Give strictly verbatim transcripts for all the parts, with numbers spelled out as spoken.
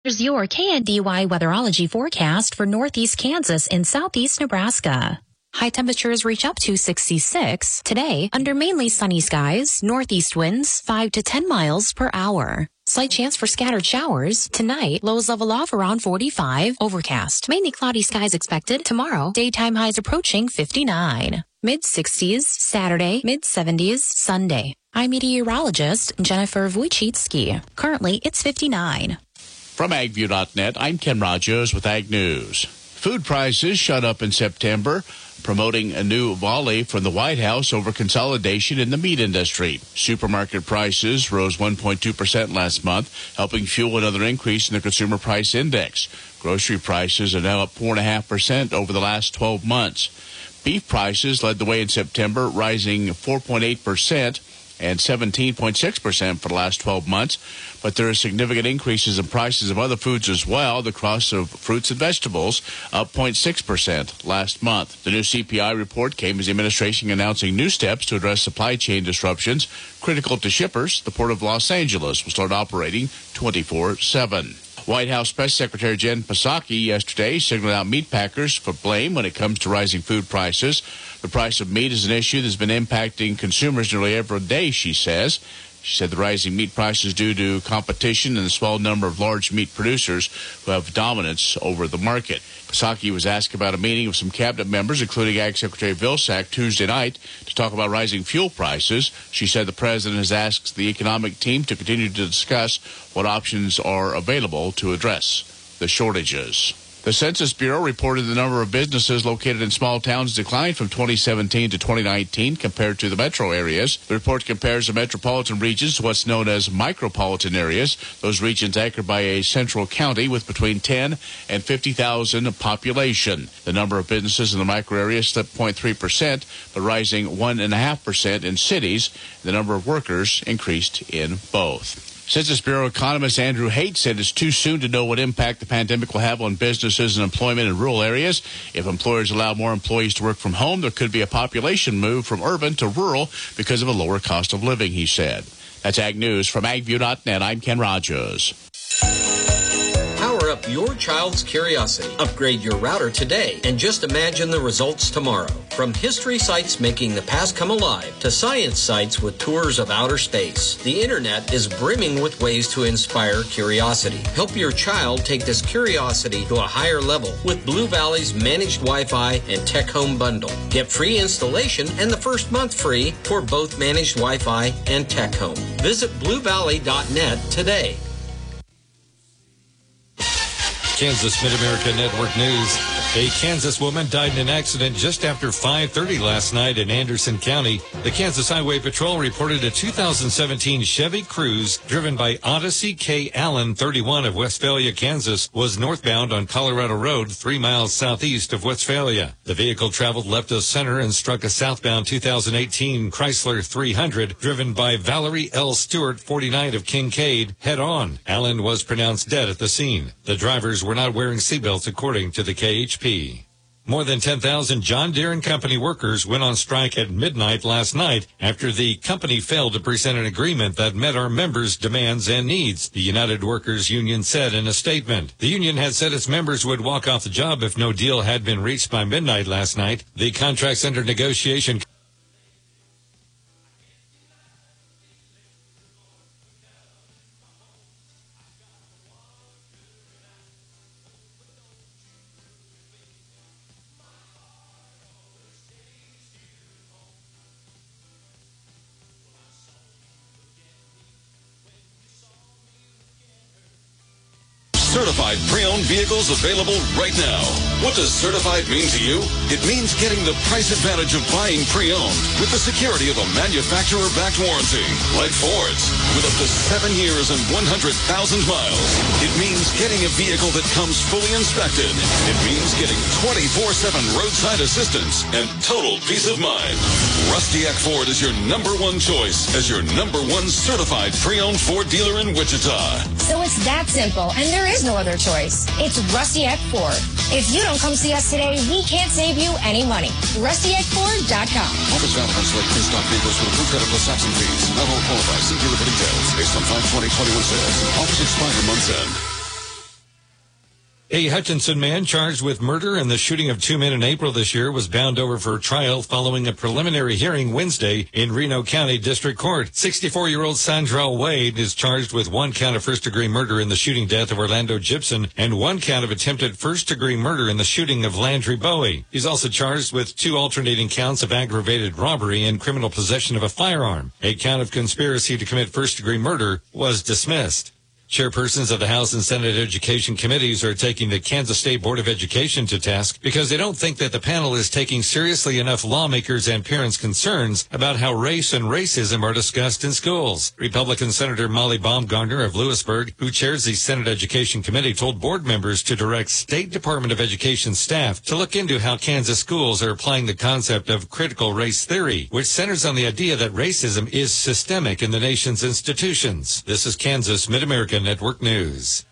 Here's your K N D Y weatherology forecast for northeast Kansas and southeast Nebraska. High temperatures reach up to sixty-six today under mainly sunny skies, northeast winds five to ten miles per hour. Slight chance for scattered showers tonight. Lows level off around forty-five. Overcast. Mainly cloudy skies expected tomorrow. Daytime highs approaching fifty-nine. Mid sixties Saturday. Mid seventies Sunday. I'm meteorologist Jennifer Wojcicki. Currently, it's fifty-nine. From ag view dot net, I'm Ken Rogers with Ag News. Food prices shot up in September, promoting a new volley from the White House over consolidation in the meat industry. Supermarket prices rose one point two percent last month, helping fuel another increase in the Consumer Price Index. Grocery prices are now up four point five percent over the last twelve months. Beef prices led the way in September, rising four point eight percent. And seventeen point six percent for the last twelve months. But there are significant increases in prices of other foods as well. The cost of fruits and vegetables up zero point six percent last month. The new C P I report came as the administration announcing new steps to address supply chain disruptions critical to shippers. The Port of Los Angeles will start operating twenty-four seven. White House Press Secretary Jen Psaki yesterday singled out meat packers for blame when it comes to rising food prices. The price of meat is an issue that's been impacting consumers nearly every day, she says. She said the rising meat prices due to competition and the small number of large meat producers who have dominance over the market. Psaki was asked about a meeting of some cabinet members, including Ag Secretary Vilsack, Tuesday night to talk about rising fuel prices. She said the president has asked the economic team to continue to discuss what options are available to address the shortages. The Census Bureau reported the number of businesses located in small towns declined from twenty seventeen to twenty nineteen compared to the metro areas. The report compares the metropolitan regions to what's known as micropolitan areas, those regions anchored by a central county with between ten and fifty thousand population. The number of businesses in the micro area slipped zero point three percent, but rising one point five percent in cities. The number of workers increased in both. Census Bureau economist Andrew Haight said it's too soon to know what impact the pandemic will have on businesses and employment in rural areas. If employers allow more employees to work from home, there could be a population move from urban to rural because of a lower cost of living, he said. That's Ag News from ag view dot net. I'm Ken Rogers. Power up your child's curiosity. Upgrade your router today and just imagine the results tomorrow. From history sites making the past come alive to science sites with tours of outer space, the internet is brimming with ways to inspire curiosity. Help your child take this curiosity to a higher level with Blue Valley's managed Wi-Fi and Tech Home bundle. Get free installation and the first month free for both managed Wi-Fi and Tech Home. Visit blue valley dot net today. Kansas Mid-America Network News. A Kansas woman died in an accident just after five thirty last night in Anderson County. The Kansas Highway Patrol reported a two thousand seventeen Chevy Cruze driven by Odyssey K. Allen, thirty-one, of Westphalia, Kansas, was northbound on Colorado Road, three miles southeast of Westphalia. The vehicle traveled left of center and struck a southbound two thousand eighteen Chrysler three hundred driven by Valerie L. Stewart, forty-nine, of Kincaid, head-on. Allen was pronounced dead at the scene. The drivers were not wearing seatbelts, according to the K H P. More than ten thousand John Deere and Company workers went on strike at midnight last night after the company failed to present an agreement that met our members' demands and needs, the United Workers Union said in a statement. The union had said its members would walk off the job if no deal had been reached by midnight last night. The contracts under negotiation Certified pre-owned vehicles available right now. What does certified mean to you? It means getting the price advantage of buying pre-owned with the security of a manufacturer-backed warranty, like Ford's, with up to seven years and one hundred thousand miles. It means getting a vehicle that comes fully inspected. It means getting twenty-four seven roadside assistance and total peace of mind. Rusty Eck Ford is your number one choice as your number one certified pre-owned Ford dealer in Wichita. So it's that simple, and there is no other choice. It's Rusty Eck Ford. If you don't come see us today, we can't save you any money. rusty eck ford dot com. Offers valid on select pre-stock vehicles with approved credit plus tax and fees. Not all qualify. See dealer for details. Based on five twenty twenty-one sales. Offers expire month's end. A Hutchinson man charged with murder in the shooting of two men in April this year was bound over for trial following a preliminary hearing Wednesday in Reno County District Court. sixty-four-year-old Sandrell Wade is charged with one count of first-degree murder in the shooting death of Orlando Gibson and one count of attempted first-degree murder in the shooting of Landry Bowie. He's also charged with two alternating counts of aggravated robbery and criminal possession of a firearm. A count of conspiracy to commit first-degree murder was dismissed. Chairpersons of the House and Senate Education Committees are taking the Kansas State Board of Education to task because they don't think that the panel is taking seriously enough lawmakers' and parents' concerns about how race and racism are discussed in schools. Republican Senator Molly Baumgartner of Lewisburg, who chairs the Senate Education Committee, told board members to direct State Department of Education staff to look into how Kansas schools are applying the concept of critical race theory, which centers on the idea that racism is systemic in the nation's institutions. This is Kansas Mid-American Network News.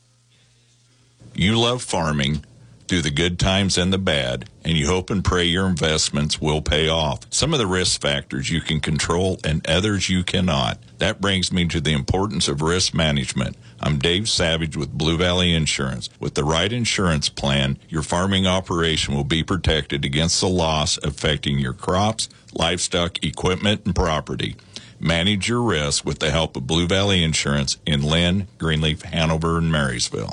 You love farming through the good times and the bad, and you hope and pray your investments will pay off. Some of the risk factors you can control and others you cannot. That brings me to the importance of risk management. I'm Dave Savage with Blue Valley Insurance. With the right insurance plan, your farming operation will be protected against the loss affecting your crops, livestock, equipment, and property. Manage your risk with the help of Blue Valley Insurance in Lynn, Greenleaf, Hanover, and Marysville.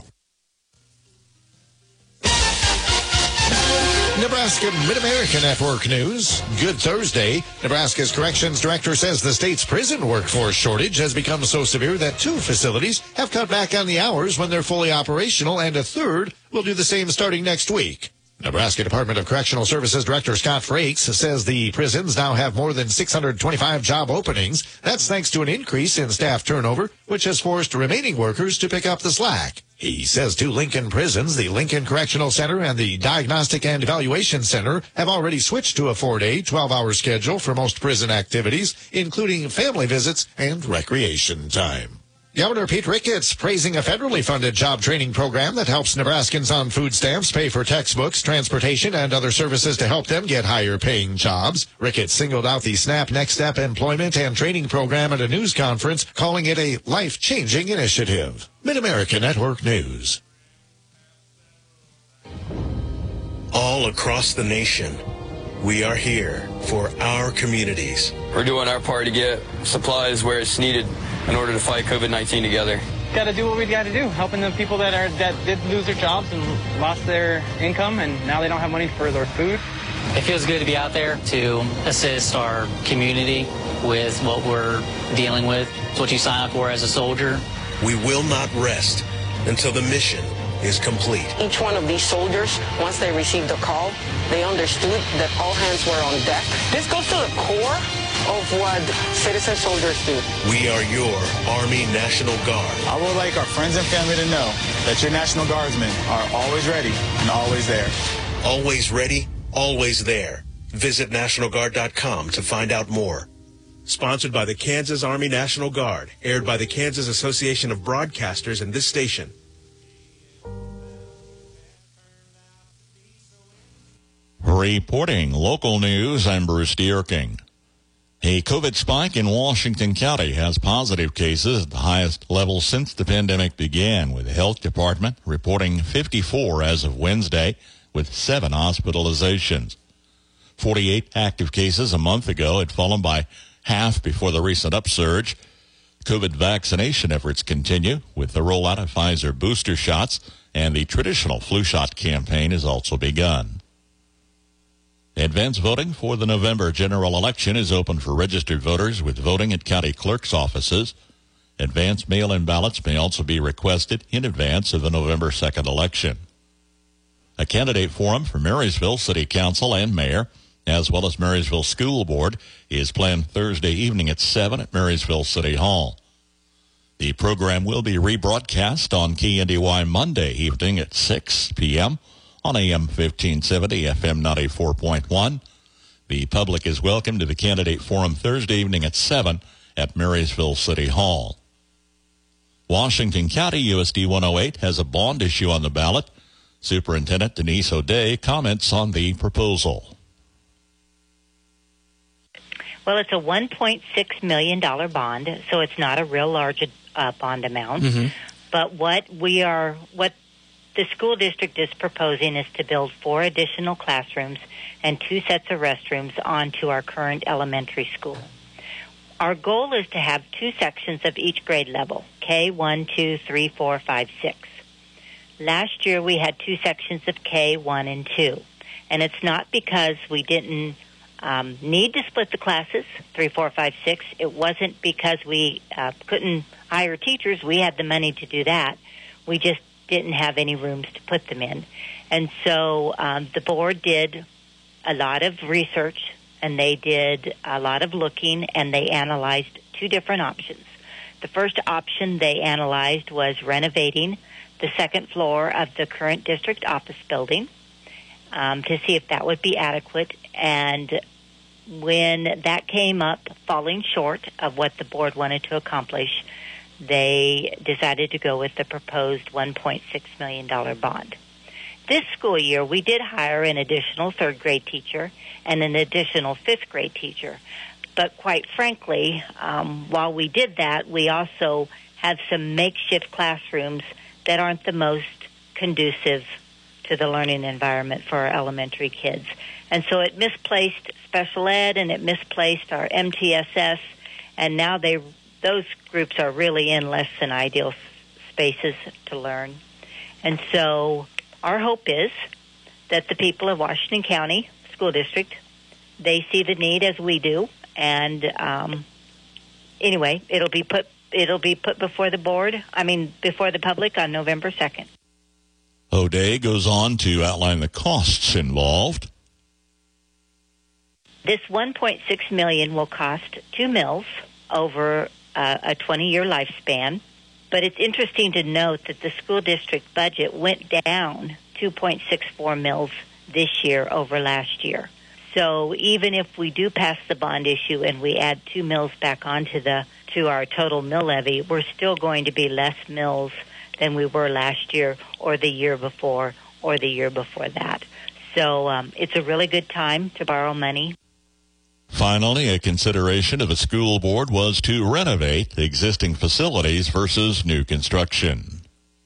Nebraska Mid-America Network News. Good Thursday. Nebraska's Corrections Director says the state's prison workforce shortage has become so severe that two facilities have cut back on the hours when they're fully operational, and a third will do the same starting next week. Nebraska Department of Correctional Services Director Scott Frakes says the prisons now have more than six hundred twenty-five job openings. That's thanks to an increase in staff turnover, which has forced remaining workers to pick up the slack. He says two Lincoln prisons, the Lincoln Correctional Center and the Diagnostic and Evaluation Center, have already switched to a four-day, twelve-hour schedule for most prison activities, including family visits and recreation time. Governor Pete Ricketts praising a federally funded job training program that helps Nebraskans on food stamps pay for textbooks, transportation, and other services to help them get higher-paying jobs. Ricketts singled out the SNAP Next Step employment and training program at a news conference, calling it a life-changing initiative. Mid-America Network News. All across the nation, we are here for our communities. We're doing our part to get supplies where it's needed in order to fight COVID nineteen together. Got to do what we got to do, helping the people that are that did lose their jobs and lost their income, and now they don't have money for their food. It feels good to be out there to assist our community with what we're dealing with. It's what you sign up for as a soldier. We will not rest until the mission is complete. Each one of these soldiers, once they received the call, they understood that all hands were on deck. This goes to the core of what citizen soldiers do. We are your Army National Guard. I would like our friends and family to know that your National Guardsmen are always ready and always there. Always ready, always there. Visit National Guard dot com to find out more. Sponsored by the Kansas Army National Guard. Aired by the Kansas Association of Broadcasters and this station. Reporting local news, I'm Bruce Dierking. A COVID spike in Washington County has positive cases at the highest level since the pandemic began, with the health department reporting fifty-four as of Wednesday, with seven hospitalizations. forty-eight active cases a month ago had fallen by half before the recent upsurge. COVID vaccination efforts continue with the rollout of Pfizer booster shots, and the traditional flu shot campaign has also begun. Advance voting for the November general election is open for registered voters with voting at county clerk's offices. Advance mail-in ballots may also be requested in advance of the November second election. A candidate forum for Marysville City Council and Mayor, as well as Marysville School Board, is planned Thursday evening at seven at Marysville City Hall. The program will be rebroadcast on K N D Y Monday evening at six p.m. on A M fifteen seventy, F M ninety-four point one. The public is welcome to the candidate forum Thursday evening at seven at Marysville City Hall. Washington County U S D one oh eight has a bond issue on the ballot. Superintendent Denise O'Day comments on the proposal. Well, it's a one point six million dollars bond, so it's not a real large uh, bond amount. Mm-hmm. But what we are, what the school district is proposing is to build four additional classrooms and two sets of restrooms onto our current elementary school. Our goal is to have two sections of each grade level, K one, two, three, four, five, six. Last year we had two sections of K one and two, and it's not because we didn't um, need to split the classes, three, four, five, six. It wasn't because we uh, couldn't hire teachers. We had the money to do that. We just didn't have any rooms to put them in. And so um, the board did a lot of research, and they did a lot of looking, and they analyzed two different options. The first option they analyzed was renovating the second floor of the current district office building um, to see if that would be adequate. And when that came up falling short of what the board wanted to accomplish, they decided to go with the proposed one point six million dollars bond. This school year, we did hire an additional third grade teacher and an additional fifth grade teacher. But quite frankly, um, while we did that, we also have some makeshift classrooms that aren't the most conducive to the learning environment for our elementary kids. And so it misplaced special ed, and it misplaced our M T S S, and now they those groups are really in less than ideal spaces to learn. And so our hope is that the people of Washington County School District, they see the need as we do, and um, anyway, it'll be put it'll be put before the board. I mean, before the public on November second. O'Day goes on to outline the costs involved. This one point six million dollars will cost two mills over uh, a twenty-year lifespan. But it's interesting to note that the school district budget went down two point six four mils this year over last year. So even if we do pass the bond issue and we add two mills back onto the to our total mill levy, we're still going to be less mills than we were last year or the year before or the year before that. So um, it's a really good time to borrow money. Finally, a consideration of a school board was to renovate the existing facilities versus new construction.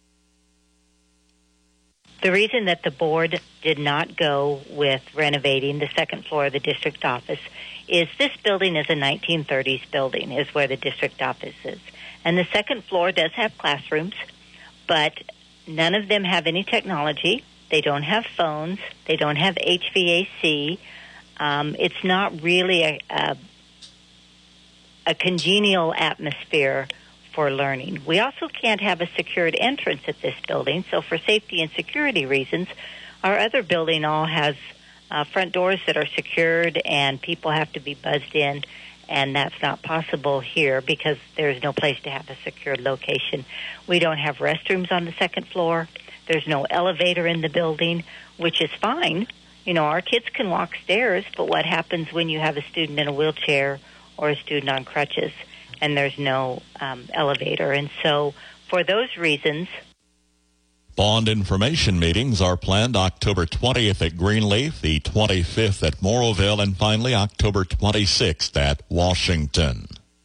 The reason that the board did not go with renovating the second floor of the district office is this building is a nineteen thirties building, is where the district office is. And the second floor does have classrooms, but none of them have any technology. They don't have phones. They don't have H V A C. Um, it's not really a, a, a congenial atmosphere for learning. We also can't have a secured entrance at this building, so for safety and security reasons, our other building all has uh, front doors that are secured, and people have to be buzzed in, and that's not possible here because there's no place to have a secured location. We don't have restrooms on the second floor. There's no elevator in the building, which is fine. You know, our kids can walk stairs, but what happens when you have a student in a wheelchair or a student on crutches and there's no um, elevator? And so for those reasons... Bond information meetings are planned October twentieth at Greenleaf, the twenty-fifth at Morrowville, and finally October twenty-sixth at Washington.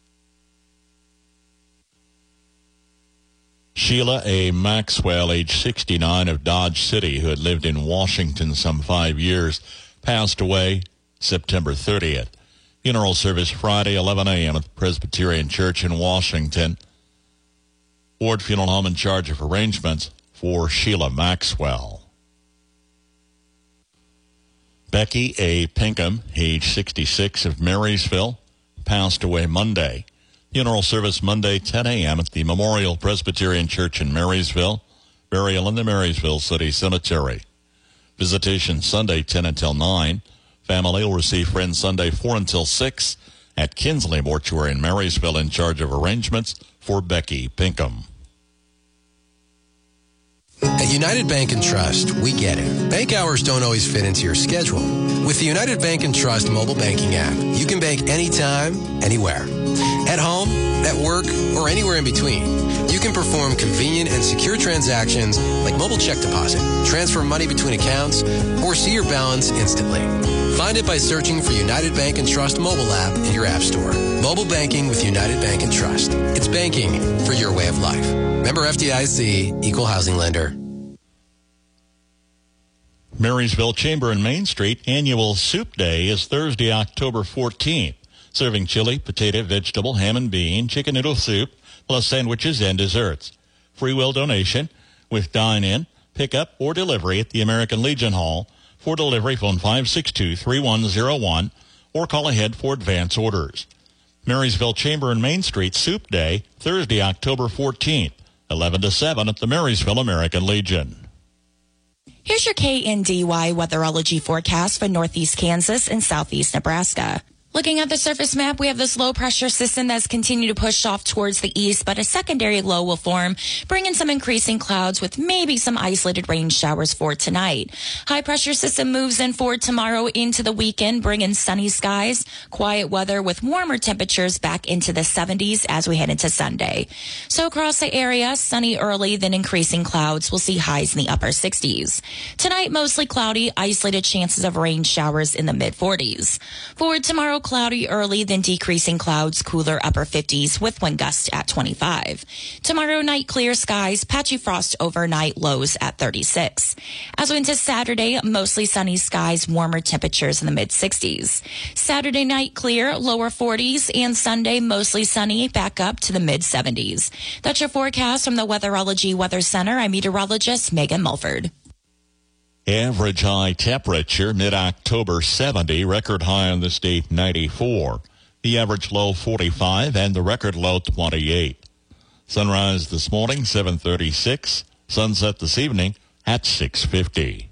Sheila A. Maxwell, age sixty-nine, of Dodge City, who had lived in Washington some five years, passed away September thirtieth. Funeral service Friday, eleven a.m. at the Presbyterian Church in Washington. Ford Funeral Home in charge of arrangements for Sheila Maxwell. Becky A. Pinkham, age sixty-six, of Marysville, passed away Monday. Funeral service Monday, ten a.m. at the Memorial Presbyterian Church in Marysville. Burial in the Marysville City Cemetery. Visitation Sunday, ten until nine. Family will receive friends Sunday, four until six at Kinsley Mortuary in Marysville, in charge of arrangements for Becky Pinkham. At United Bank and Trust, we get it. Bank hours don't always fit into your schedule. With the United Bank and Trust mobile banking app, you can bank anytime, anywhere. At home, at work, or anywhere in between. You can perform convenient and secure transactions like mobile check deposit, transfer money between accounts, or see your balance instantly. Find it by searching for United Bank and Trust mobile app in your app store. Mobile banking with United Bank and Trust. It's banking for your way of life. Member F D I C, Equal Housing Lender. Marysville Chamber and Main Street Annual Soup Day is Thursday, October fourteenth, serving chili, potato, vegetable, ham and bean, chicken noodle soup, plus sandwiches and desserts. Free will donation with dine-in, pickup, or delivery at the American Legion Hall. For delivery, phone five six two, three one zero one or call ahead for advance orders. Marysville Chamber and Main Street Soup Day, Thursday, October fourteenth, eleven to seven at the Marysville American Legion. Here's your K N D Y weatherology forecast for northeast Kansas and southeast Nebraska. Looking at the surface map, we have this low pressure system that's continued to push off towards the east, but a secondary low will form, bringing some increasing clouds with maybe some isolated rain showers for tonight. High pressure system moves in for tomorrow into the weekend, bringing sunny skies, quiet weather with warmer temperatures back into the seventies as we head into Sunday. So across the area, sunny early, then increasing clouds. We'll see highs in the upper sixties. Tonight, mostly cloudy, isolated chances of rain showers in the mid forties. For tomorrow, cloudy early, then decreasing clouds, cooler upper fifties with wind gusts at twenty-five. Tomorrow night, clear skies, patchy frost overnight, lows at thirty-six. As we into Saturday, mostly sunny skies, warmer temperatures in the mid sixties. Saturday night, clear, lower forties, and Sunday, mostly sunny, back up to the mid seventies. That's your forecast from the Weatherology Weather Center. I'm meteorologist Megan Mulford. Average high temperature mid-October seventy, record high in the state ninety-four. The average low forty-five and the record low twenty-eight. Sunrise this morning seven thirty-six, sunset this evening at six fifty.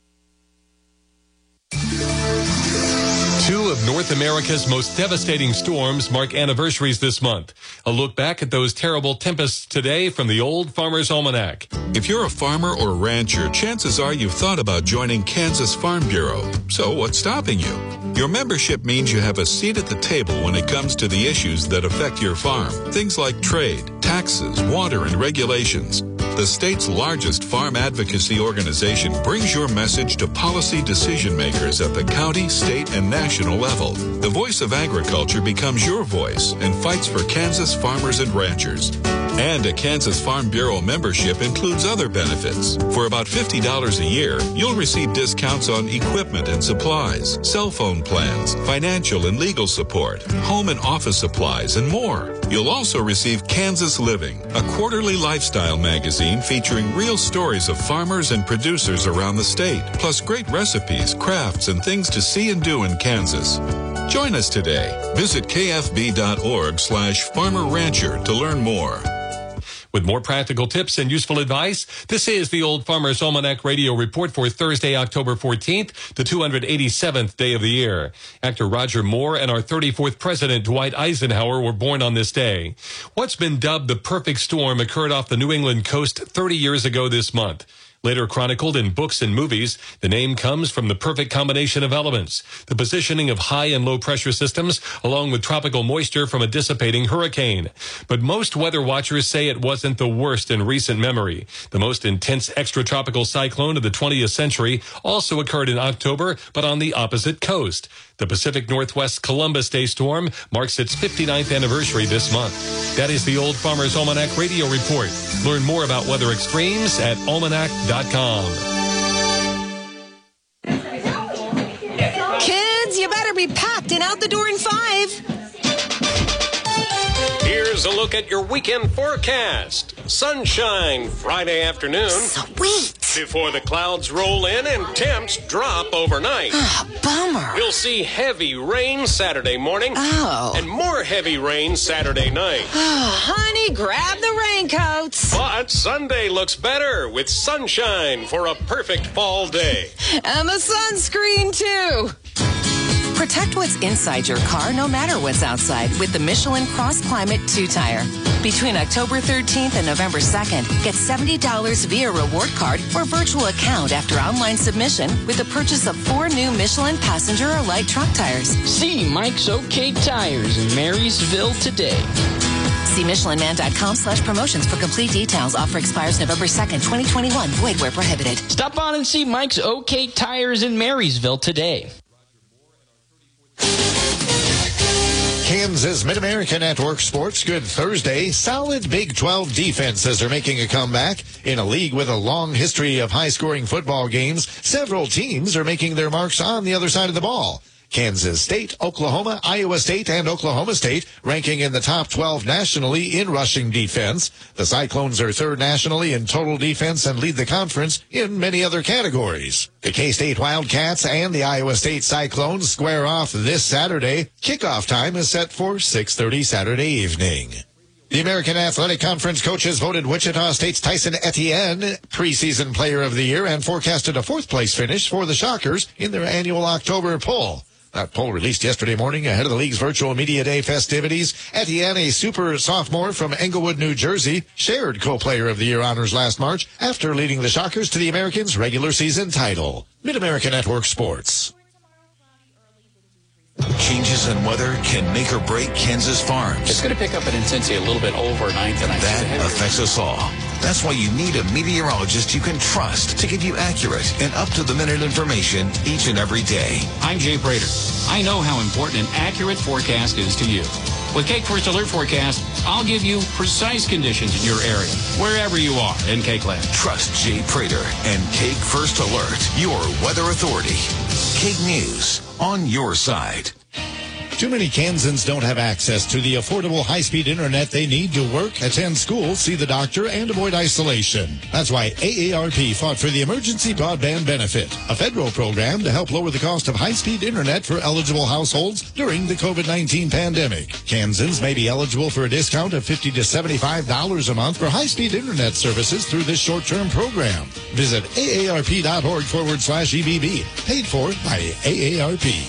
Two of North America's most devastating storms mark anniversaries this month. A look back at those terrible tempests today from the Old Farmer's Almanac. If you're a farmer or rancher, chances are you've thought about joining Kansas Farm Bureau. So what's stopping you? Your membership means you have a seat at the table when it comes to the issues that affect your farm. Things like trade, taxes, water, and regulations. The state's largest farm advocacy organization brings your message to policy decision makers at the county, state, and national level. The voice of agriculture becomes your voice and fights for Kansas farmers and ranchers. And a Kansas Farm Bureau membership includes other benefits. For about fifty dollars a year, you'll receive discounts on equipment and supplies, cell phone plans, financial and legal support, home and office supplies, and more. You'll also receive Kansas Living, a quarterly lifestyle magazine featuring real stories of farmers and producers around the state, plus great recipes, crafts, and things to see and do in Kansas. Join us today. Visit kfb.org slash farmer rancher to learn more. With more practical tips and useful advice, this is the Old Farmer's Almanac Radio Report for Thursday, October fourteenth, the two hundred eighty-seventh day of the year. Actor Roger Moore and our thirty-fourth President Dwight Eisenhower were born on this day. What's been dubbed the perfect storm occurred off the New England coast thirty years ago this month. Later chronicled in books and movies, the name comes from the perfect combination of elements, the positioning of high and low pressure systems, along with tropical moisture from a dissipating hurricane. But most weather watchers say it wasn't the worst in recent memory. The most intense extratropical cyclone of the twentieth century also occurred in October, but on the opposite coast. The Pacific Northwest Columbus Day storm marks its fifty-ninth anniversary this month. That is the Old Farmer's Almanac Radio Report. Learn more about weather extremes at almanac dot com. Kids, you better be packed and out the door in five. Here's a look at your weekend forecast. Sunshine Friday afternoon. Sweet. Before the clouds roll in and temps drop overnight. Oh, bummer. You'll see heavy rain Saturday morning. Oh. And more heavy rain Saturday night. Oh, honey, grab the raincoats. But Sunday looks better with sunshine for a perfect fall day. And the sunscreen, too. Protect what's inside your car no matter what's outside with the Michelin Cross Climate two tire. Between October thirteenth and November second, get seventy dollars via reward card or virtual account after online submission with the purchase of four new Michelin passenger or light truck tires. See Mike's OK Tires in Marysville today. See michelinman.com slash promotions for complete details. Offer expires November second, twenty twenty-one. Void where prohibited. Stop on and see Mike's OK Tires in Marysville today. Kansas Mid-America Network Sports. Good Thursday. Solid Big twelve defenses are making a comeback. In a league with a long history of high-scoring football games, several teams are making their marks on the other side of the ball. Kansas State, Oklahoma, Iowa State, and Oklahoma State ranking in the top twelve nationally in rushing defense. The Cyclones are third nationally in total defense and lead the conference in many other categories. The K-State Wildcats and the Iowa State Cyclones square off this Saturday. Kickoff time is set for six thirty Saturday evening. The American Athletic Conference coaches voted Wichita State's Tyson Etienne preseason player of the year and forecasted a fourth-place finish for the Shockers in their annual October poll. That poll released yesterday morning ahead of the league's virtual media day festivities. Etienne, a super sophomore from Englewood, New Jersey, shared co-player of the year honors last March after leading the Shockers to the Americans' regular season title. Mid-America Network Sports. Changes in weather can make or break Kansas farms. It's going to pick up in intensity a little bit overnight tonight. That affects us all. That's why you need a meteorologist you can trust to give you accurate and up-to-the-minute information each and every day. I'm Jay Prater. I know how important an accurate forecast is to you. With Cake First Alert Forecast, I'll give you precise conditions in your area, wherever you are in Cake Land. Trust Jay Prater and Cake First Alert, your weather authority. Cake News, on your side. Too many Kansans don't have access to the affordable high-speed internet they need to work, attend school, see the doctor, and avoid isolation. That's why A A R P fought for the Emergency Broadband Benefit, a federal program to help lower the cost of high-speed internet for eligible households during the COVID nineteen pandemic. Kansans may be eligible for a discount of fifty to seventy-five dollars a month for high-speed internet services through this short-term program. Visit aarp.org forward slash EBB, paid for by A A R P.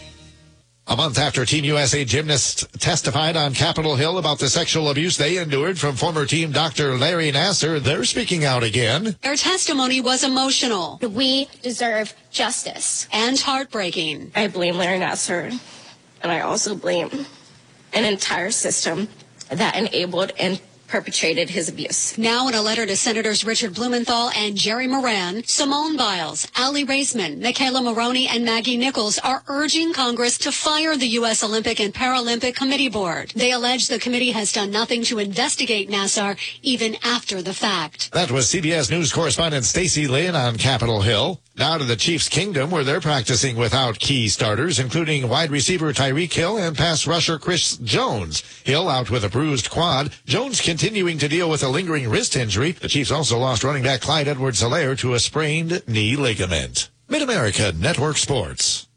A month after Team U S A gymnasts testified on Capitol Hill about the sexual abuse they endured from former team Doctor Larry Nassar, they're speaking out again. Their testimony was emotional. We deserve justice. And heartbreaking. I blame Larry Nassar, and I also blame an entire system that enabled and perpetrated his abuse. Now in a letter to Senators Richard Blumenthal and Jerry Moran, Simone Biles, Aly Raisman, Michaela Maroney, and Maggie Nichols are urging Congress to fire the U S Olympic and Paralympic Committee Board. They allege the committee has done nothing to investigate Nassar even after the fact. That was C B S News correspondent Stacey Lynn on Capitol Hill. Now to the Chiefs' kingdom, where they're practicing without key starters, including wide receiver Tyreek Hill and pass rusher Chris Jones. Hill out with a bruised quad. Jones continuing to deal with a lingering wrist injury. The Chiefs also lost running back Clyde Edwards-Helaire to a sprained knee ligament. Mid-America Network Sports.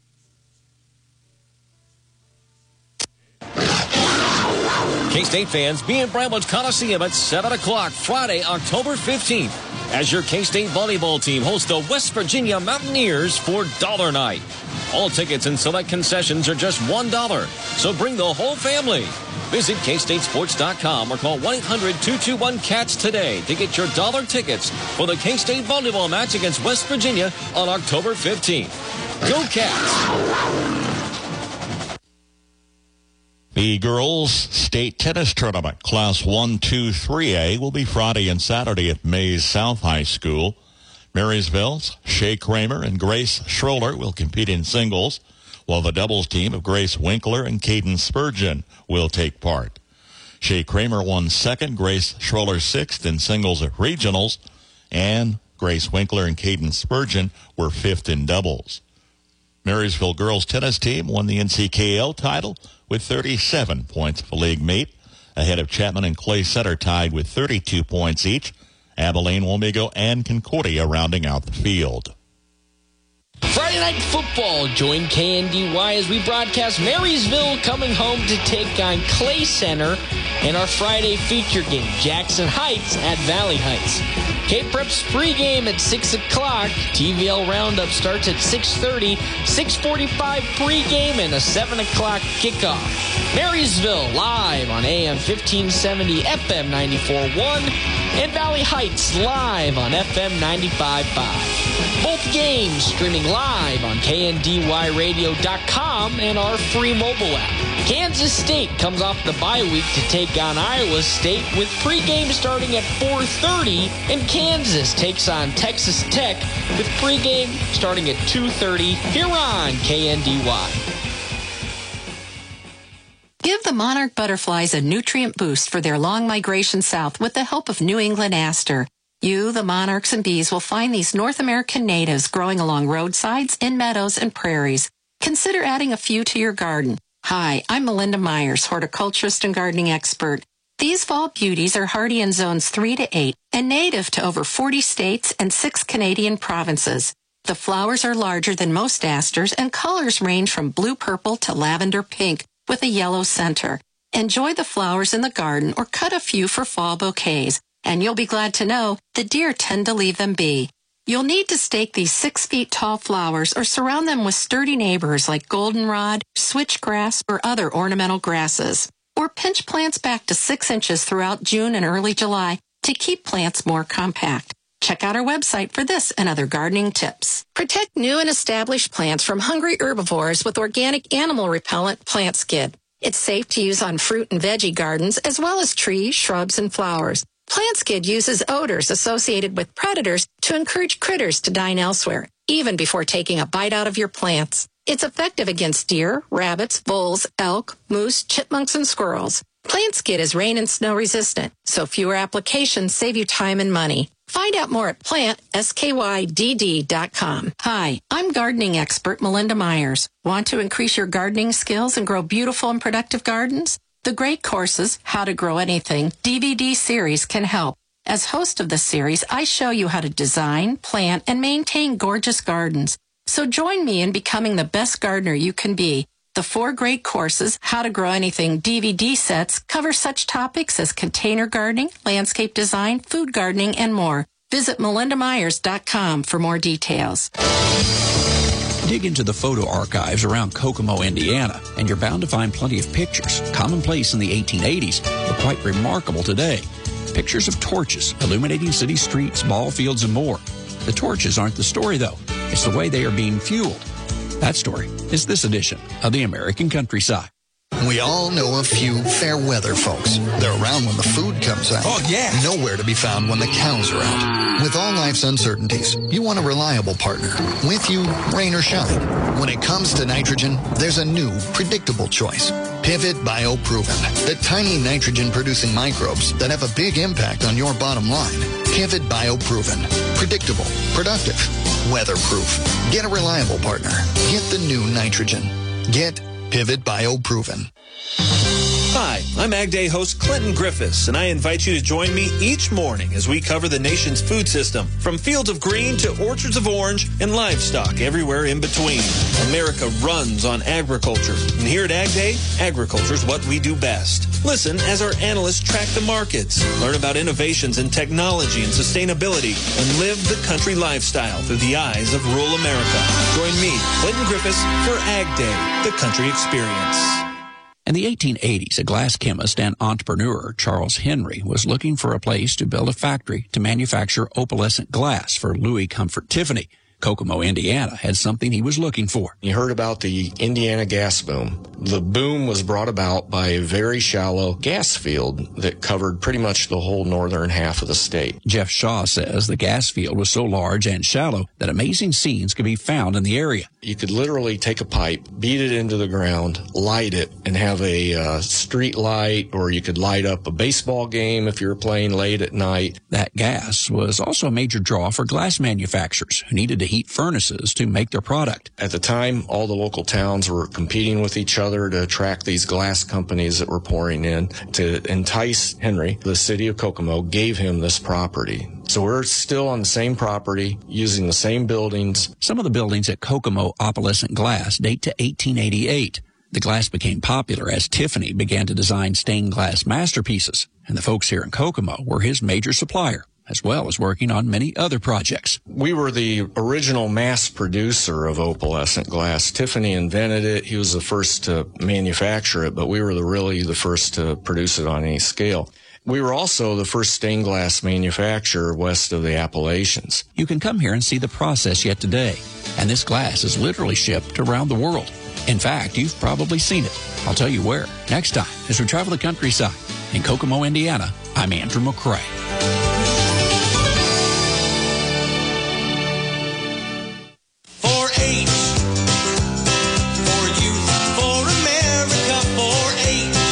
K-State fans, be in Bramlage Coliseum at seven o'clock Friday, October fifteenth, as your K-State volleyball team hosts the West Virginia Mountaineers for Dollar Night. All tickets and select concessions are just one dollar, so bring the whole family. Visit K State Sports dot com or call one eight hundred two two one CATS today to get your dollar tickets for the K-State volleyball match against West Virginia on October fifteenth. Go Cats! The girls' state tennis tournament, Class one, two, three A, will be Friday and Saturday at Mays South High School. Marysville's Shea Kramer and Grace Schroller will compete in singles, while the doubles team of Grace Winkler and Caden Spurgeon will take part. Shea Kramer won second, Grace Schroller sixth in singles at regionals, and Grace Winkler and Caden Spurgeon were fifth in doubles. Marysville girls tennis team won the N C K L title with thirty-seven points for league meet, ahead of Chapman and Clay Center tied with thirty-two points each. Abilene, Wamego, and Concordia rounding out the field. Friday Night Football. Join K N D Y as we broadcast Marysville coming home to take on Clay Center in our Friday feature game, Jackson Heights at Valley Heights. K-Prep's pregame at six o'clock. T V L Roundup starts at six thirty. six forty-five pregame and a seven o'clock kickoff. Marysville live on A M fifteen seventy, F M ninety-four point one, and Valley Heights live on F M ninety-five point five. Both games streaming live on K N D Y radio dot com and our free mobile app. Kansas State comes off the bye week to take on Iowa State with pregame starting at four thirty, and Kansas takes on Texas Tech with pregame starting at two thirty here on K N D Y. Give the monarch butterflies a nutrient boost for their long migration south with the help of New England aster. You, the monarchs and bees, will find these North American natives growing along roadsides, in meadows, and prairies. Consider adding a few to your garden. Hi, I'm Melinda Myers, horticulturist and gardening expert. These fall beauties are hardy in zones three to eight and native to over forty states and six Canadian provinces. The flowers are larger than most asters and colors range from blue-purple to lavender pink with a yellow center. Enjoy the flowers in the garden or cut a few for fall bouquets, and you'll be glad to know the deer tend to leave them be. You'll need to stake these six feet tall flowers or surround them with sturdy neighbors like goldenrod, switchgrass, or other ornamental grasses. Or pinch plants back to six inches throughout June and early July to keep plants more compact. Check out our website for this and other gardening tips. Protect new and established plants from hungry herbivores with organic animal repellent Plant Skid. It's safe to use on fruit and veggie gardens as well as trees, shrubs, and flowers. Plant Skid uses odors associated with predators to encourage critters to dine elsewhere, even before taking a bite out of your plants. It's effective against deer, rabbits, bulls, elk, moose, chipmunks, and squirrels. Plant Skid is rain and snow resistant, so fewer applications save you time and money. Find out more at plant skydd dot com. Hi, I'm gardening expert Melinda Myers. Want to increase your gardening skills and grow beautiful and productive gardens? The Great Courses, How to Grow Anything D V D series can help. As host of the series, I show you how to design, plant, and maintain gorgeous gardens. So join me in becoming the best gardener you can be. The four Great Courses, How to Grow Anything D V D sets cover such topics as container gardening, landscape design, food gardening, and more. Visit melinda myers dot com for more details. Dig into the photo archives around Kokomo, Indiana, and you're bound to find plenty of pictures, commonplace in the eighteen eighties, but quite remarkable today. Pictures of torches illuminating city streets, ball fields, and more. The torches aren't the story, though. It's the way they are being fueled. That story is this edition of the American Countryside. We all know a few fair weather folks. They're around when the food comes out. Oh, yeah. Nowhere to be found when the cows are out. With all life's uncertainties, you want a reliable partner. With you, rain or shine. When it comes to nitrogen, there's a new, predictable choice. Pivot BioProven. The tiny nitrogen-producing microbes that have a big impact on your bottom line. Pivot BioProven. Predictable, productive, weatherproof. Get a reliable partner. Get the new nitrogen. Get Pivot BioProven. Hi, I'm Ag Day host Clinton Griffiths, and I invite you to join me each morning as we cover the nation's food system, from fields of green to orchards of orange and livestock everywhere in between. America runs on agriculture, and here at Ag Day, agriculture is what we do best. Listen as our analysts track the markets, learn about innovations in technology and sustainability, and live the country lifestyle through the eyes of rural America. Join me, Clinton Griffiths, for Ag Day, the country experience. In the eighteen eighties, a glass chemist and entrepreneur, Charles Henry, was looking for a place to build a factory to manufacture opalescent glass for Louis Comfort Tiffany. Kokomo, Indiana, had something he was looking for. You heard about the Indiana gas boom. The boom was brought about by a very shallow gas field that covered pretty much the whole northern half of the state. Jeff Shaw says the gas field was so large and shallow that amazing scenes could be found in the area. You could literally take a pipe, beat it into the ground, light it, and have a uh, street light, or you could light up a baseball game if you were playing late at night. That gas was also a major draw for glass manufacturers who needed to heat furnaces to make their product. At the time, all the local towns were competing with each other to attract these glass companies that were pouring in. To entice Henry, the city of Kokomo gave him this property. So we're still on the same property, using the same buildings. Some of the buildings at Kokomo Opalescent Glass date to eighteen eighty-eight. The glass became popular as Tiffany began to design stained glass masterpieces, and the folks here in Kokomo were his major supplier, as well as working on many other projects. We were the original mass producer of opalescent glass. Tiffany invented it. He was the first to manufacture it, but we were the, really the first to produce it on any scale. We were also the first stained glass manufacturer west of the Appalachians. You can come here and see the process yet today, and this glass is literally shipped around the world. In fact, you've probably seen it. I'll tell you where next time as we travel the countryside. In Kokomo, Indiana, I'm Andrew McCrae. four H for youth, for America, four H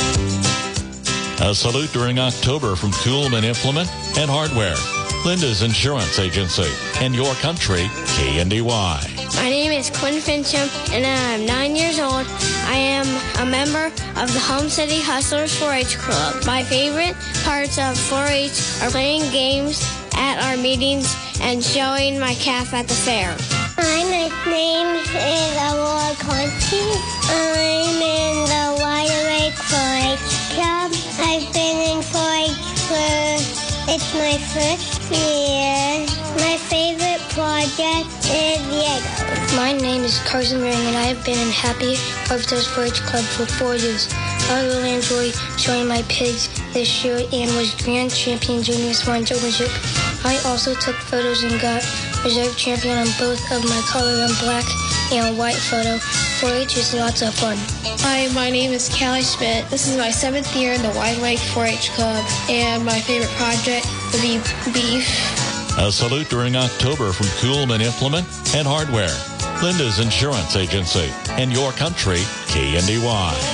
A salute during October from Kuhlman Implement and Hardware, Linda's Insurance Agency, and Your Country, K N D Y. My name is Quinn Fincham, and I'm nine years old. I am a member of the Home City Hustlers four H Club. My favorite parts of four H are playing games at our meetings and showing my calf at the fair. Hi, my name is Aurora Conti. I'm in the Wide Awake four H Club. I've been in four H for, it's my first year. My favorite project is Legos. My name is Carson Ring, and I have been in Happy Harvesters four H Club for four years. I really enjoy showing my pigs this year and was Grand Champion Junior Swine Championship. I also took photos and got reserve champion on both of my color and black and white photo. four H is lots of fun. Hi, my name is Callie Schmidt. This is my seventh year in the Wide Awake four H Club, and my favorite project would be beef. A salute during October from Kuhlman Implement and Hardware, Linda's Insurance Agency, and Your Country, K N D Y.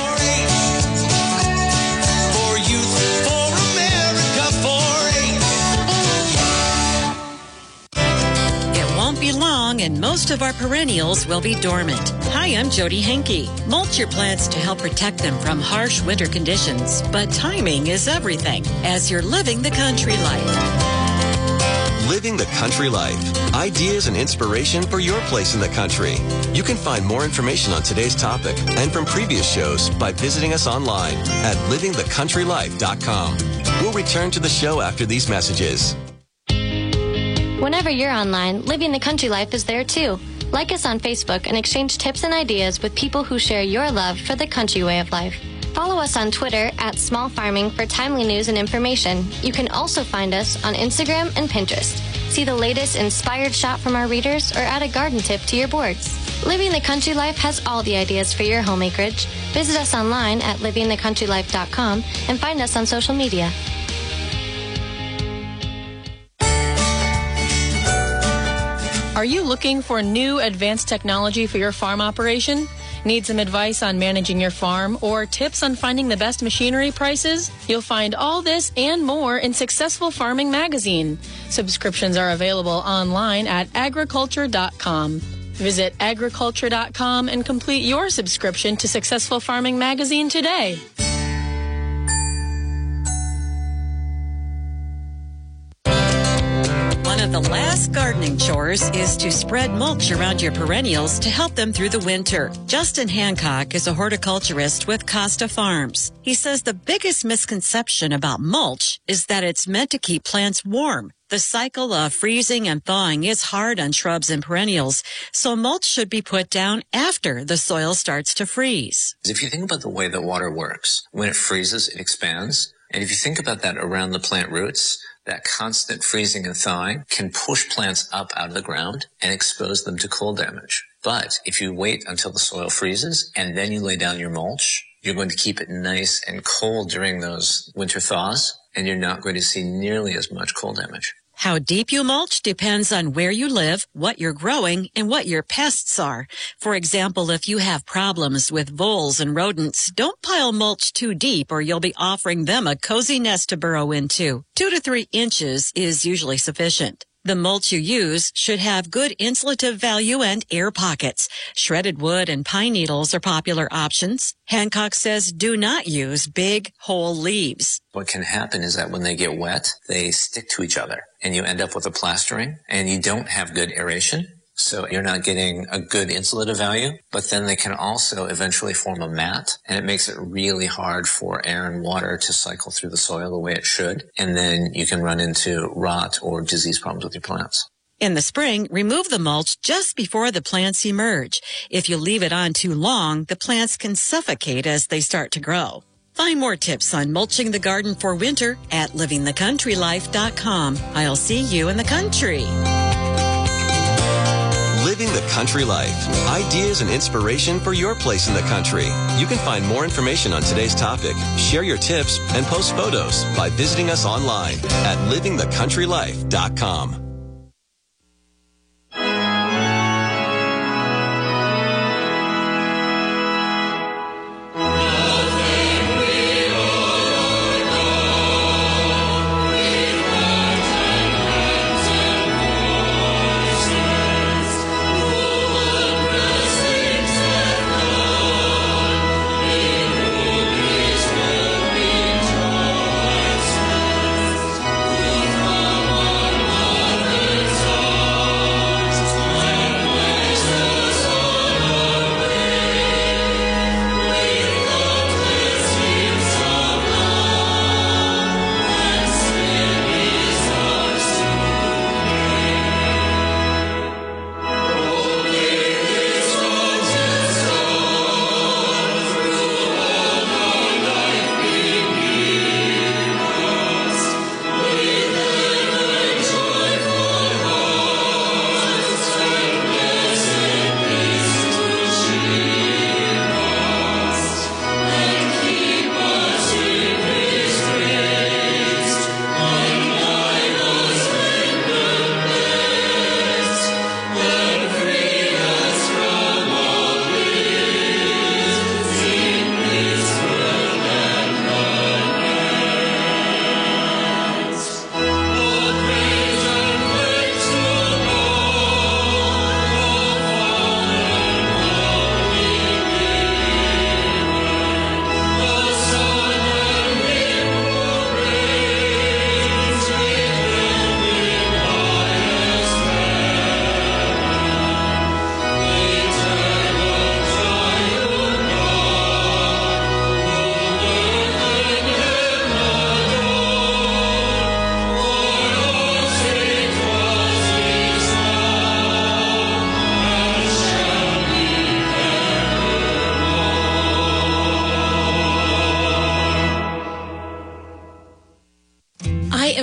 Be long and most of our perennials will be dormant. Hi, I'm Jody Henke. Mulch your plants to help protect them from harsh winter conditions, but timing is everything as you're living the country life. Living the Country Life. Ideas and inspiration for your place in the country. You can find more information on today's topic and from previous shows by visiting us online at living the country life dot com. We'll return to the show after these messages. Whenever you're online, Living the Country Life is there too. Like us on Facebook and exchange tips and ideas with people who share your love for the country way of life. Follow us on Twitter at Small Farming for timely news and information. You can also find us on Instagram and Pinterest. See the latest inspired shot from our readers or add a garden tip to your boards. Living the Country Life has all the ideas for your home acreage. Visit us online at living the country life dot com and find us on social media. Are you looking for new advanced technology for your farm operation? Need some advice on managing your farm or tips on finding the best machinery prices? You'll find all this and more in Successful Farming Magazine. Subscriptions are available online at agriculture dot com. Visit agriculture dot com and complete your subscription to Successful Farming Magazine today. One of the last gardening chores is to spread mulch around your perennials to help them through the winter. Justin Hancock is a horticulturist with Costa Farms. He says the biggest misconception about mulch is that it's meant to keep plants warm. The cycle of freezing and thawing is hard on shrubs and perennials, so mulch should be put down after the soil starts to freeze. If you think about the way that water works, when it freezes, it expands. And if you think about that around the plant roots, that constant freezing and thawing can push plants up out of the ground and expose them to cold damage. But if you wait until the soil freezes and then you lay down your mulch, you're going to keep it nice and cold during those winter thaws, and you're not going to see nearly as much cold damage. How deep you mulch depends on where you live, what you're growing, and what your pests are. For example, if you have problems with voles and rodents, don't pile mulch too deep or you'll be offering them a cozy nest to burrow into. Two to three inches is usually sufficient. The mulch you use should have good insulative value and air pockets. Shredded wood and pine needles are popular options. Hancock says do not use big, whole leaves. What can happen is that when they get wet, they stick to each other, and you end up with a plastering, and you don't have good aeration. So you're not getting a good insulative value, but then they can also eventually form a mat, and it makes it really hard for air and water to cycle through the soil the way it should. And then you can run into rot or disease problems with your plants. In the spring, remove the mulch just before the plants emerge. If you leave it on too long, the plants can suffocate as they start to grow. Find more tips on mulching the garden for winter at living the country life dot com. I'll see you in the country. Living the Country Life. Ideas and inspiration for your place in the country. You can find more information on today's topic, share your tips, and post photos by visiting us online at living the country life dot com.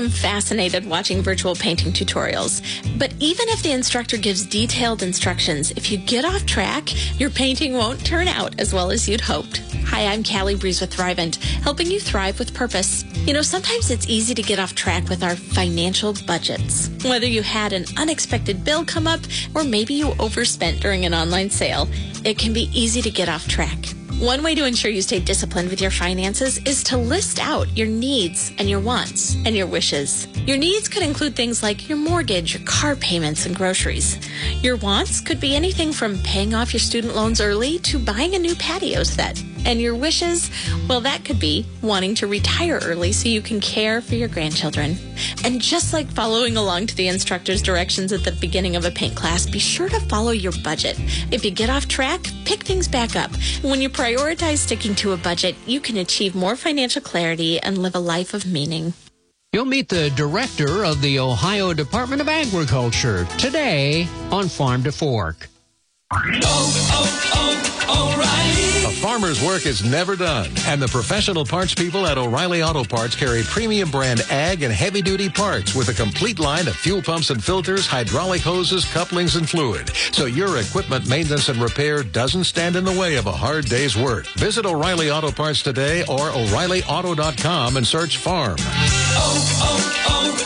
I'm fascinated watching virtual painting tutorials. But even if the instructor gives detailed instructions, if you get off track, your painting won't turn out as well as you'd hoped. Hi, I'm Callie Breeze with Thrivent, helping you thrive with purpose. You know, sometimes it's easy to get off track with our financial budgets. Whether you had an unexpected bill come up or maybe you overspent during an online sale, it can be easy to get off track. One way to ensure you stay disciplined with your finances is to list out your needs and your wants and your wishes. Your needs could include things like your mortgage, your car payments, and groceries. Your wants could be anything from paying off your student loans early to buying a new patio set. And your wishes, well, that could be wanting to retire early so you can care for your grandchildren. And just like following along to the instructor's directions at the beginning of a paint class, be sure to follow your budget. If you get off track, pick things back up. When you prioritize sticking to a budget, you can achieve more financial clarity and live a life of meaning. You'll meet the director of the Ohio Department of Agriculture today on Farm to Fork. Oh, oh, oh, O'Reilly. A farmer's work is never done, and the professional parts people at O'Reilly Auto Parts carry premium brand ag and heavy-duty parts with a complete line of fuel pumps and filters, hydraulic hoses, couplings, and fluid, so your equipment maintenance and repair doesn't stand in the way of a hard day's work. Visit O'Reilly Auto Parts today or O'Reilly Auto dot com and search farm. Oh,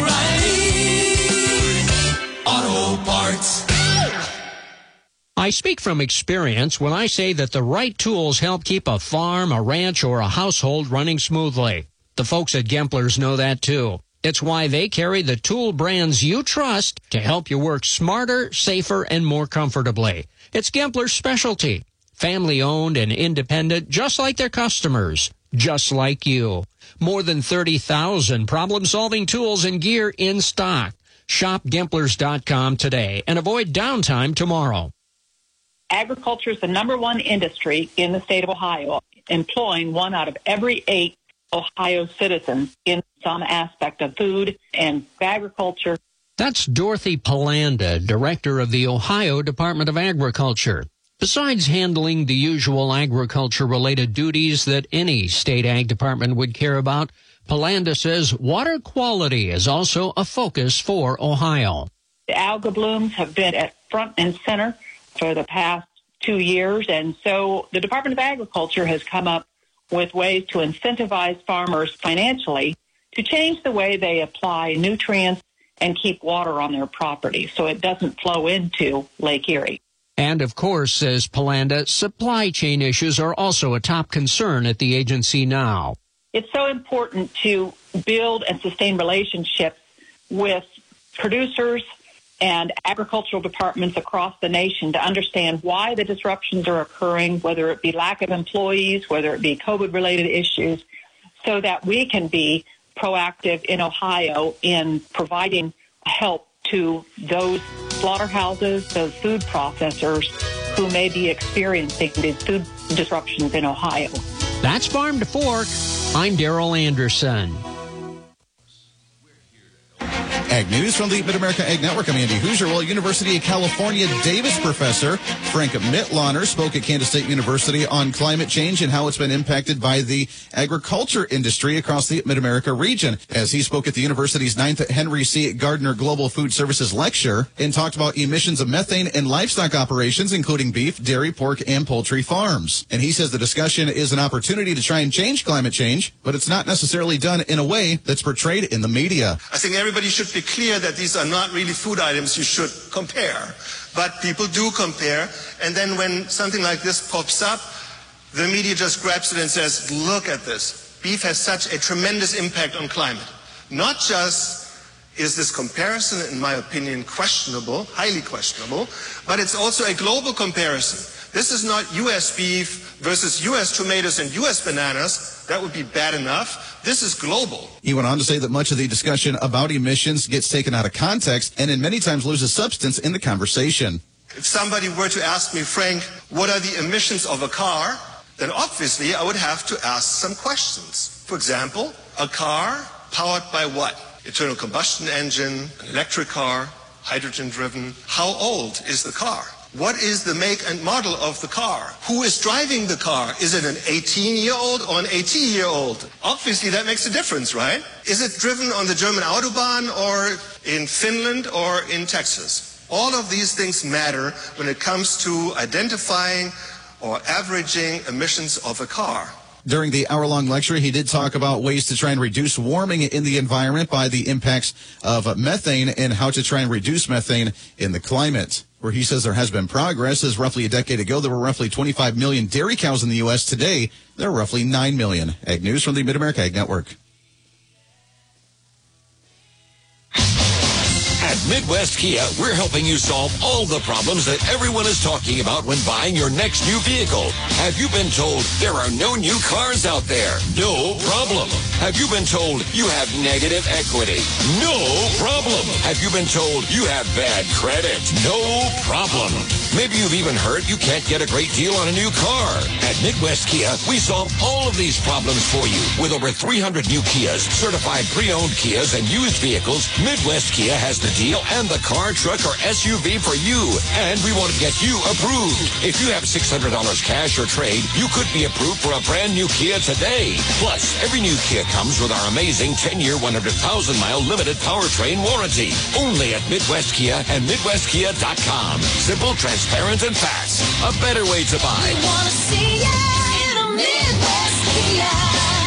oh, oh, O'Reilly Auto Parts. I speak from experience when I say that the right tools help keep a farm, a ranch, or a household running smoothly. The folks at Gemplers know that too. It's why they carry the tool brands you trust to help you work smarter, safer, and more comfortably. It's Gemplers' specialty. Family-owned and independent, just like their customers, just like you. More than thirty thousand problem-solving tools and gear in stock. Shop Gemplers dot com today and avoid downtime tomorrow. Agriculture is the number one industry in the state of Ohio, employing one out of every eight Ohio citizens in some aspect of food and agriculture. That's Dorothy Polanda, director of the Ohio Department of Agriculture. Besides handling the usual agriculture-related duties that any state ag department would care about, Polanda says water quality is also a focus for Ohio. The alga blooms have been at front and center for the past two years, and so the Department of Agriculture has come up with ways to incentivize farmers financially to change the way they apply nutrients and keep water on their property so it doesn't flow into Lake Erie. And, of course, says Polanda, supply chain issues are also a top concern at the agency now. It's so important to build and sustain relationships with producers and agricultural departments across the nation to understand why the disruptions are occurring, whether it be lack of employees, whether it be COVID-related issues, so that we can be proactive in Ohio in providing help to those slaughterhouses, those food processors who may be experiencing these food disruptions in Ohio. That's Farm to Fork. I'm Daryl Anderson. Ag News from the Mid-America Ag Network. I'm Andy Hoosier. Well, University of California Davis professor Frank Mittloner spoke at Kansas State University on climate change and how it's been impacted by the agriculture industry across the Mid-America region. As he spoke at the university's ninth Henry C. Gardner Global Food Services Lecture and talked about emissions of methane in livestock operations, including beef, dairy, pork, and poultry farms. And he says the discussion is an opportunity to try and change climate change, but it's not necessarily done in a way that's portrayed in the media. I think everybody should be clear that these are not really food items you should compare. But people do compare, and then when something like this pops up, the media just grabs it and says, look at this. Beef has such a tremendous impact on climate. Not just is this comparison, in my opinion, questionable, highly questionable, but it's also a global comparison. This is not U S beef versus U S tomatoes and U S bananas. That would be bad enough. This is global. He went on to say that much of the discussion about emissions gets taken out of context and in many times loses substance in the conversation. If somebody were to ask me, Frank, what are the emissions of a car? Then obviously I would have to ask some questions. For example, a car powered by what? Internal combustion engine, an electric car, hydrogen driven. How old is the car? What is the make and model of the car? Who is driving the car? Is it an eighteen-year-old or an eighty-year-old? Obviously, that makes a difference, right? Is it driven on the German Autobahn or in Finland or in Texas? All of these things matter when it comes to identifying or averaging emissions of a car. During the hour-long lecture, he did talk about ways to try and reduce warming in the environment by the impacts of methane and how to try and reduce methane in the climate. Where he says there has been progress, as roughly a decade ago there were roughly twenty-five million dairy cows in the U S Today, there are roughly nine million. Ag News from the Mid-America Ag Network. At Midwest Kia, we're helping you solve all the problems that everyone is talking about when buying your next new vehicle. Have you been told there are no new cars out there? No problem. Have you been told you have negative equity? No problem. Have you been told you have bad credit? No problem. Maybe you've even heard you can't get a great deal on a new car. At Midwest Kia, we solve all of these problems for you. With over three hundred new Kias, certified pre-owned Kias, and used vehicles, Midwest Kia has the deal and the car, truck, or S U V for you. And we want to get you approved. If you have six hundred dollars cash or trade, you could be approved for a brand new Kia today. Plus, every new Kia comes with our amazing ten-year, one hundred thousand mile limited powertrain warranty. Only at Midwest Kia and Midwest Kia dot com. Simple, transparent, and fast. A better way to buy. We want to see ya in a Midwest Kia.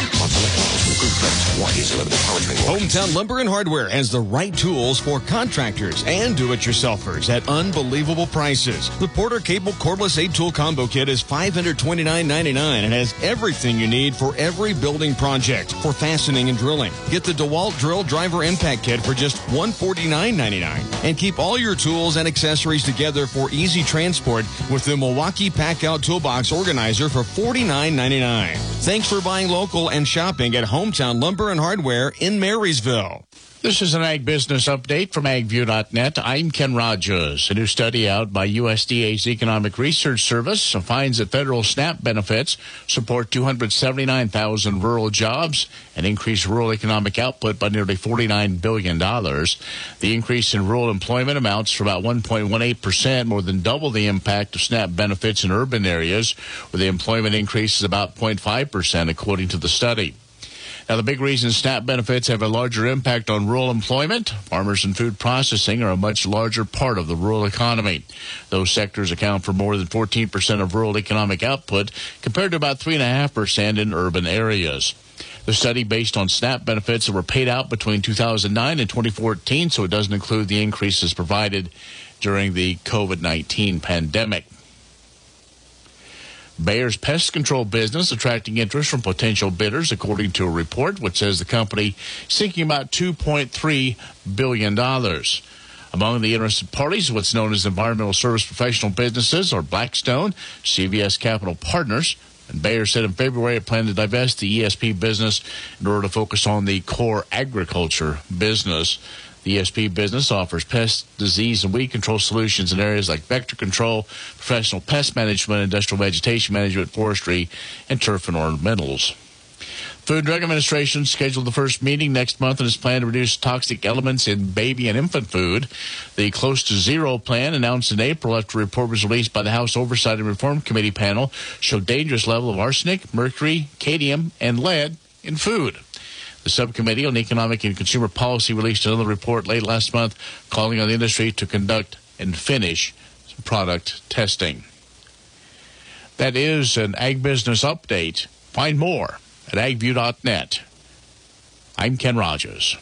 Hometown Lumber and Hardware has the right tools for contractors and do-it-yourselfers at unbelievable prices. The Porter Cable Cordless eight tool Combo Kit is five hundred twenty-nine ninety-nine and has everything you need for every building project for fastening and drilling. Get the DeWalt Drill Driver Impact Kit for just one hundred forty-nine ninety-nine. And keep all your tools and accessories together for easy transport with the Milwaukee Pack-Out Toolbox Organizer for forty-nine ninety-nine. Thanks for buying local and shopping at Hometown Lumber and Hardware in Marysville. This is an Ag Business Update from ag view dot net. I'm Ken Rogers. A new study out by U S D A's Economic Research Service finds that federal SNAP benefits support two hundred seventy-nine thousand rural jobs and increase rural economic output by nearly forty-nine billion dollars. The increase in rural employment amounts to about one point one eight percent, more than double the impact of SNAP benefits in urban areas, where the employment increase is about zero point five percent, according to the study. Now, the big reason SNAP benefits have a larger impact on rural employment, farmers and food processing are a much larger part of the rural economy. Those sectors account for more than fourteen percent of rural economic output, compared to about three point five percent in urban areas. The study based on SNAP benefits that were paid out between two thousand nine and twenty fourteen, so it doesn't include the increases provided during the COVID nineteen pandemic. Bayer's pest control business attracting interest from potential bidders, according to a report which says the company seeking about two point three billion dollars. Among the interested parties, what's known as environmental service professional businesses are Blackstone, C V S Capital Partners, and Bayer said in February it planned to divest the E S P business in order to focus on the core agriculture business. The E S P business offers pest, disease, and weed control solutions in areas like vector control, professional pest management, industrial vegetation management, forestry, and turf and ornamentals. Food and Drug Administration scheduled the first meeting next month and is planned to reduce toxic elements in baby and infant food. The Close to Zero plan, announced in April after a report was released by the House Oversight and Reform Committee panel, showed dangerous level of arsenic, mercury, cadmium, and lead in food. The Subcommittee on Economic and Consumer Policy released another report late last month calling on the industry to conduct and finish product testing. That is an Ag Business Update. Find more at ag view dot net. I'm Ken Rogers.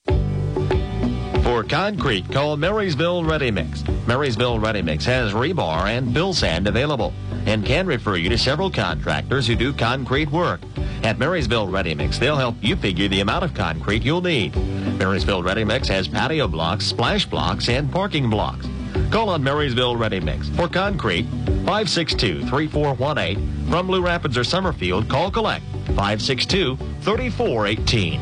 For concrete, call Marysville Ready Mix. Marysville Ready Mix has rebar and fill sand available and can refer you to several contractors who do concrete work. At Marysville Ready Mix, they'll help you figure the amount of concrete you'll need. Marysville Ready Mix has patio blocks, splash blocks, and parking blocks. Call on Marysville Ready Mix for concrete, five six two, three four one eight. From Blue Rapids or Summerfield, call collect five six two, three four one eight.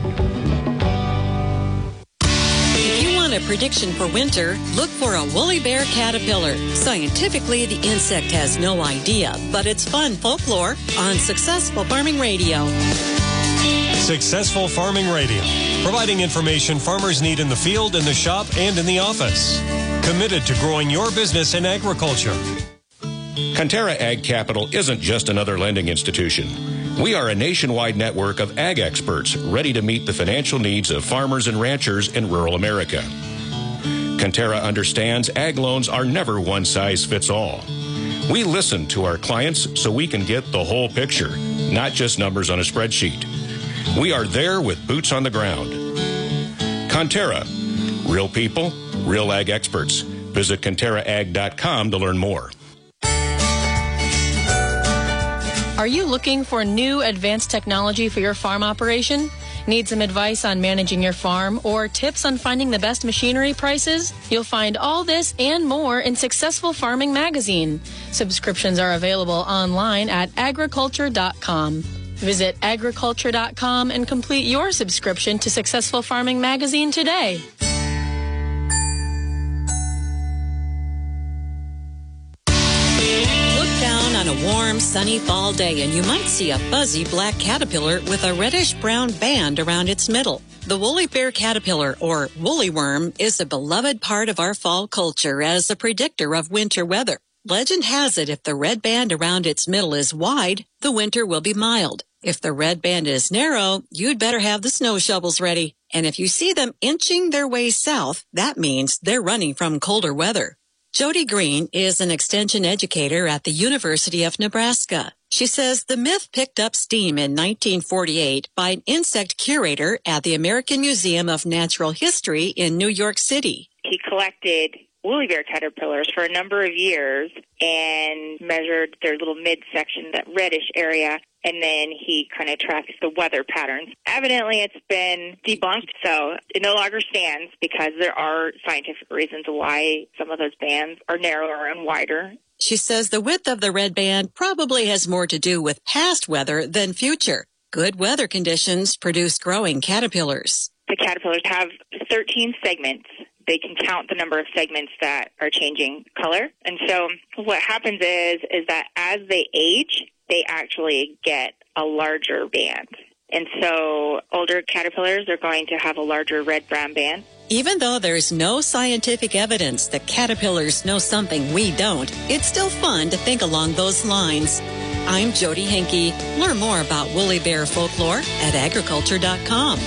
A prediction for winter, look for a woolly bear caterpillar. Scientifically, the insect has no idea, but it's fun folklore on Successful Farming Radio. Successful Farming Radio, providing information farmers need in the field, in the shop, and in the office. committed to growing your business in agriculture. Conterra Ag Capital isn't just another lending institution. We are a nationwide network of ag experts ready to meet the financial needs of farmers and ranchers in rural America. Conterra understands ag loans are never one size fits all. We listen to our clients so we can get the whole picture, not just numbers on a spreadsheet. We are there with boots on the ground. Conterra, real people, real ag experts. Visit Conterra Ag dot com to learn more. Are you looking for new advanced technology for your farm operation? Need some advice on managing your farm or tips on finding the best machinery prices? You'll find all this and more in Successful Farming Magazine. Subscriptions are available online at agriculture dot com. Visit agriculture dot com and complete your subscription to Successful Farming Magazine today. On a warm, sunny fall day, and you might see a fuzzy black caterpillar with a reddish-brown band around its middle. The woolly bear caterpillar, or woolly worm, is a beloved part of our fall culture as a predictor of winter weather. Legend has it if the red band around its middle is wide, the winter will be mild. If the red band is narrow, you'd better have the snow shovels ready. And if you see them inching their way south, that means they're running from colder weather. Jody Green is an extension educator at the University of Nebraska. She says the myth picked up steam in nineteen forty-eight by an insect curator at the American Museum of Natural History in New York City. He collected woolly bear caterpillars for a number of years and measured their little midsection, that reddish area, and then he kind of tracks the weather patterns. Evidently, it's been debunked, so it no longer stands because there are scientific reasons why some of those bands are narrower and wider. She says the width of the red band probably has more to do with past weather than future. Good weather conditions produce growing caterpillars. The caterpillars have thirteen segments. They can count the number of segments that are changing color. And so what happens is, is that as they age, they actually get a larger band. And so older caterpillars are going to have a larger red-brown band. Even though there's no scientific evidence that caterpillars know something we don't, it's still fun to think along those lines. I'm Jody Henke. Learn more about woolly bear folklore at agriculture dot com.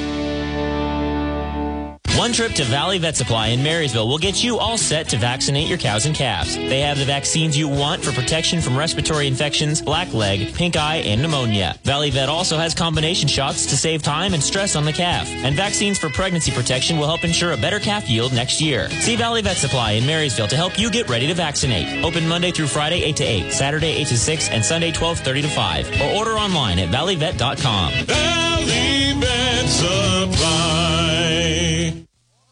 One trip to Valley Vet Supply in Marysville will get you all set to vaccinate your cows and calves. They have the vaccines you want for protection from respiratory infections, blackleg, pink eye, and pneumonia. Valley Vet also has combination shots to save time and stress on the calf. And vaccines for pregnancy protection will help ensure a better calf yield next year. See Valley Vet Supply in Marysville to help you get ready to vaccinate. Open Monday through Friday, eight to eight, Saturday, eight to six, and Sunday, twelve thirty to five. Or order online at valley vet dot com. Valley Vet Supply.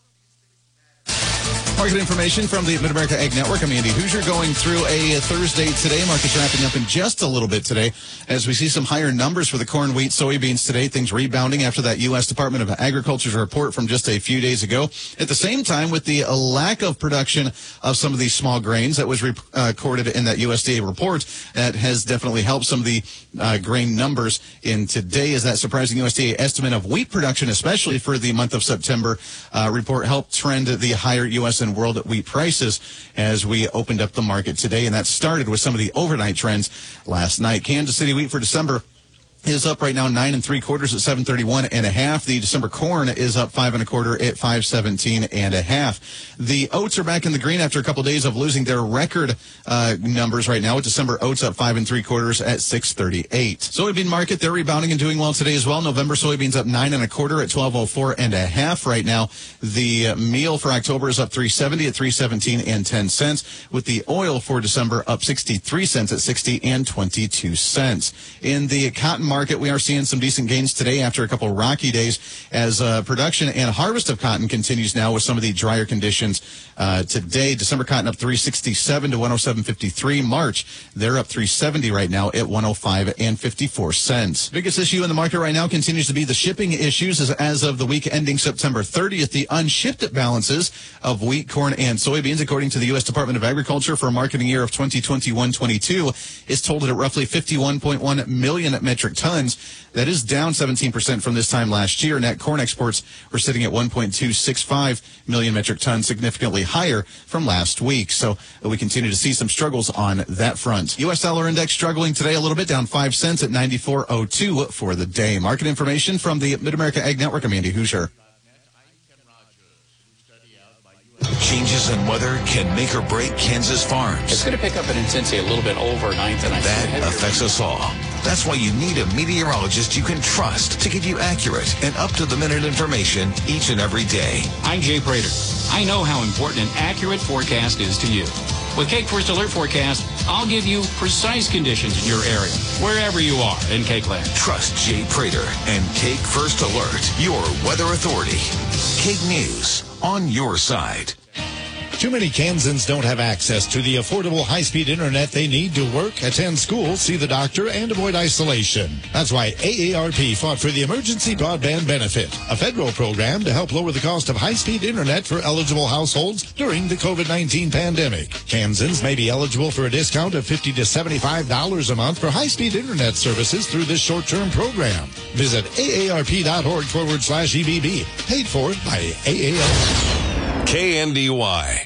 Market information from the Mid-America Ag Network. I'm Andy Hoosier going through a Thursday today. Markets wrapping up in just a little bit today as we see some higher numbers for the corn, wheat, soybeans today. Things rebounding after that U S Department of Agriculture's report from just a few days ago. At the same time, with the lack of production of some of these small grains that was recorded in that U S D A report, that has definitely helped some of the uh, grain numbers in today. Is that surprising U S D A estimate of wheat production, especially for the month of September, uh, report helped trend the higher U S and world wheat prices as we opened up the market today, and that started with some of the overnight trends last night. Kansas City wheat for December is up right now nine and three quarters at seven thirty-one and a half. The December corn is up five and a quarter at five seventeen and a half. The oats are back in the green after a couple of days of losing their record uh, numbers right now. With December oats up five and three quarters at six thirty-eight. Soybean market, they're rebounding and doing well today as well. November soybeans up nine and a quarter at twelve oh four and a half right now. The meal for October is up three seventy at three seventeen and ten cents. With the oil for December up sixty-three cents at sixty and twenty-two cents. In the cotton market, we are seeing some decent gains today after a couple of rocky days as uh, production and harvest of cotton continues now with some of the drier conditions uh, today. December cotton up three sixty-seven to one oh seven fifty-three. March, they're up three seventy right now at one oh five and fifty-four cents. Biggest issue in the market right now continues to be the shipping issues as, as of the week ending September thirtieth. The unshipped balances of wheat, corn, and soybeans, according to the U S Department of Agriculture for a marketing year of twenty twenty-one twenty-two, is totaled at roughly fifty-one point one million metric tons. tons. That is down seventeen percent from this time last year. Net corn exports were sitting at one point two six five million metric tons, significantly higher from last week. So uh, we continue to see some struggles on that front. U S dollar index struggling today a little bit, down five cents at ninety-four oh two for the day. Market information from the Mid-America Ag Network. I'm Andy Hoosier. Changes in weather can make or break Kansas farms. It's going to pick up in intensity a little bit overnight tonight. That affects us all. That's why you need a meteorologist you can trust to give you accurate and up-to-the-minute information each and every day. I'm Jay Prater. I know how important an accurate forecast is to you. With Cake First Alert Forecast, I'll give you precise conditions in your area, wherever you are in Cake Land. Trust Jay Prater and Cake First Alert, your weather authority. Cake News, on your side. Too many Kansans don't have access to the affordable high-speed internet they need to work, attend school, see the doctor, and avoid isolation. That's why A A R P fought for the Emergency Broadband Benefit, a federal program to help lower the cost of high-speed internet for eligible households during the COVID nineteen pandemic. Kansans may be eligible for a discount of fifty to seventy-five dollars a month for high-speed internet services through this short-term program. Visit aarp.org forward slash EBB. Paid for by A A R P. K N D Y.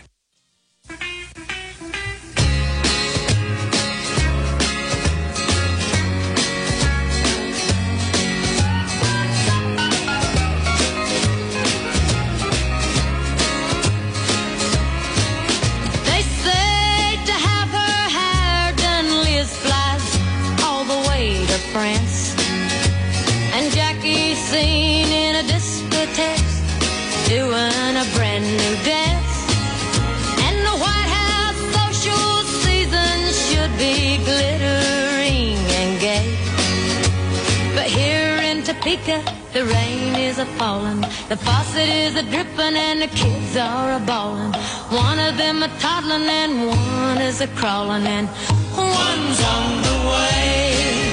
France, and Jackie seen in a discotheque doing a brand new dance. And the White House social season should be glittering and gay, but here in Topeka the rain is a falling, the faucet is a dripping, and the kids are a bawling. One of them a toddling and one is a crawling, and one's on the way.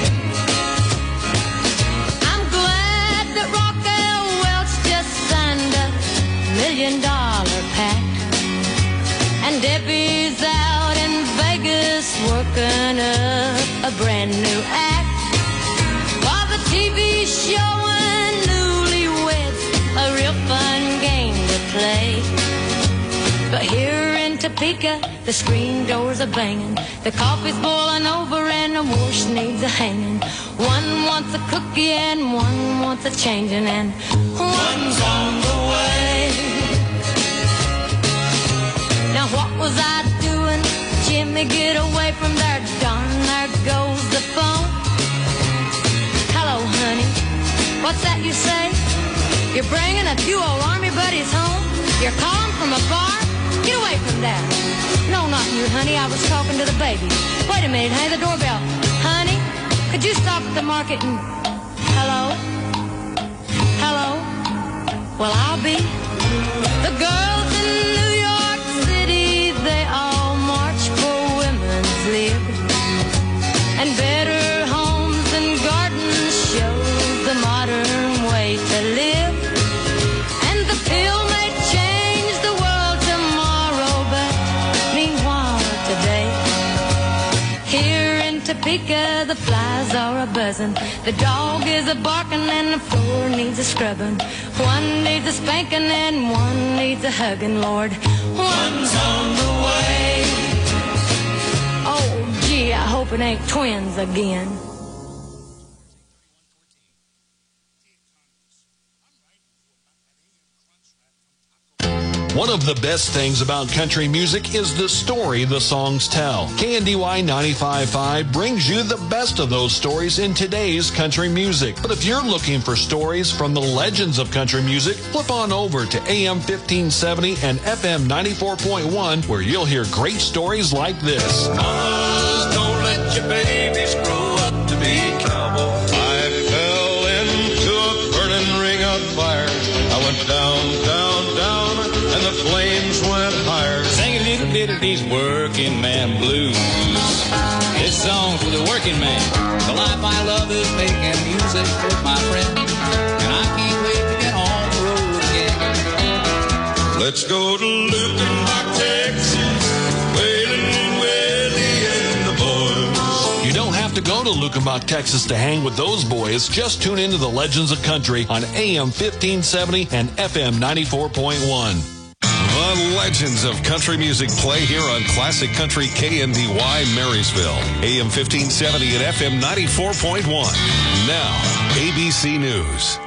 Million dollar pact, and Debbie's out in Vegas working up a brand new act, while the T V showing newlyweds a real fun game to play. But here in Topeka the screen doors are banging, the coffee's boiling over, and the wash needs a hanging. One wants a cookie and one wants a changing, and one's on the way. Now what was I doing? Jimmy, get away from there. Darn, there goes the phone. Hello, honey. What's that you say? You're bringing a few old army buddies home? You're calling from a bar? Get away from there. No, not you, honey. I was talking to the baby. Wait a minute, honey. The doorbell. Honey, could you stop at the market and... Hello? Hello? Well, I'll be. The girls in New York City, they all march for women's lib, and better homes and gardens show the modern way to live. And the pill may change the world tomorrow, but meanwhile today, here in Topeka the flies are a buzzing, the dog is a barking, and the floor needs a scrubbing. One needs a spanking and one needs a hugging, Lord. One's on the way. Oh, gee, I hope it ain't twins again. One of the best things about country music is the story the songs tell. K N D Y ninety-five point five brings you the best of those stories in today's country music. But if you're looking for stories from the legends of country music, flip on over to A M fifteen seventy and F M ninety-four point one, where you'll hear great stories like this. Mamas, don't let your babies grow up to be cowboys. I fell into a burning ring of fire. I went down, down, down, and the flames went higher. Sing a little bit of these working man blues. This song's for the working man. The life I love is making music with my friend, and I can't wait to get on the road again. Let's go to Lukenbach, Texas, Waylon and Willie and the boys. You don't have to go go to Lukenbach, Texas to hang with those boys. Just tune into the Legends of Country on A M fifteen seventy and F M ninety-four point one. The Legends of Country Music play here on Classic Country K N D Y Marysville, A M fifteen seventy and F M ninety-four point one. Now, A B C News.